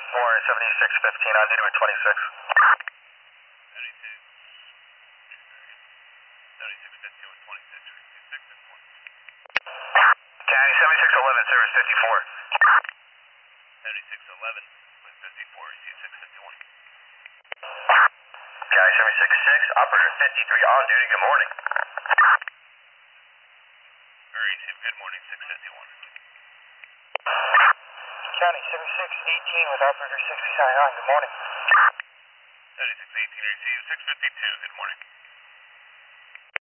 More 7615 on duty with 26. 7615 with 26, 66 and 1. County 7611, service 54. 7611 with 54, C651. County 766, operator 53 on duty, good morning. Very safe, good morning, 651. County 7618 with operator 69 on, good morning. 7618 received, 652, good morning.